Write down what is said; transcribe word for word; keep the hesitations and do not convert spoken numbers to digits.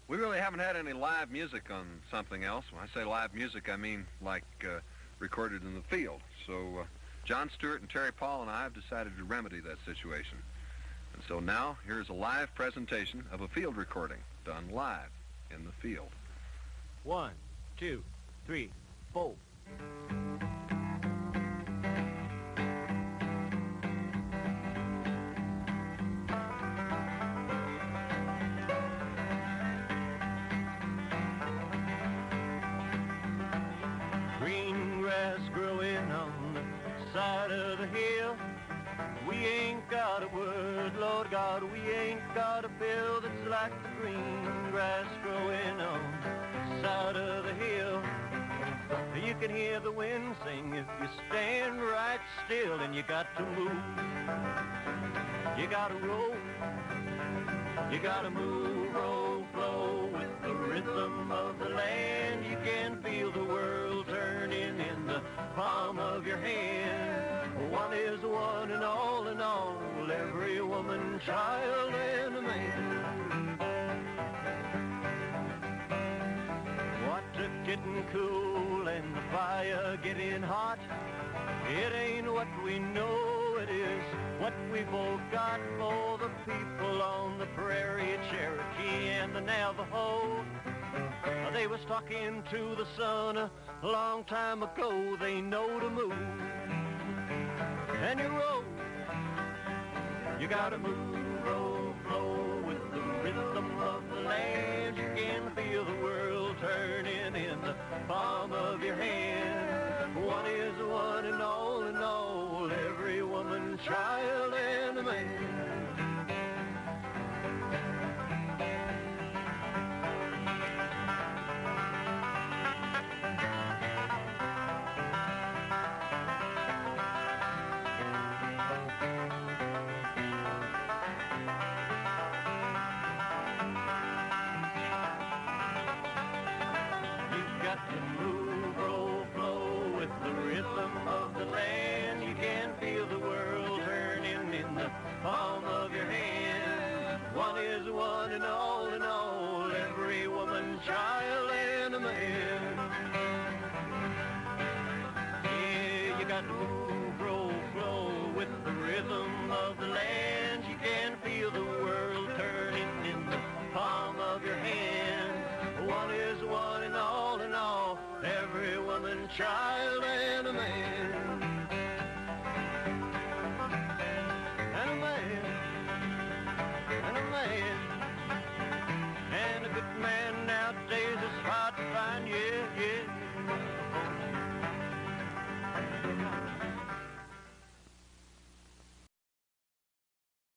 We really haven't had any live music on Something Else. When I say live music, I mean like uh, recorded in the field. So uh, John Stewart and Terry Paul and I have decided to remedy that situation. And so now here's a live presentation of a field recording done live in the field. One, two, three, four. Green grass growing on the side of the hill. We ain't got a word, Lord God, we ain't got a bill that's like the green grass growing on the side of the hill. You can hear the wind sing if you stand right still, and you got to move. You gotta roll. You gotta move, roll, flow with the rhythm of the land. You can feel the world turning in the palm of your hand. One is one and all in all, every woman, child, and a man. Water getting cool and the fire getting hot. It ain't what we know, it is what we both got. For the people on the prairie, Cherokee and the Navajo, they was talking to the sun a long time ago. They know to move. And you roll, you gotta move, roll, flow with the rhythm of the land. You can feel the world turning in the palm of your hand. One is one and all in all, every woman, child, and a man. Of the land, you can feel the world turning in the palm of your hand. One is one and all in all, every woman, child, and a man. Yeah, you got to move, roll, flow with the rhythm of the land. You can feel the world turning in the palm of your hand. One is one and all in all, every woman, child,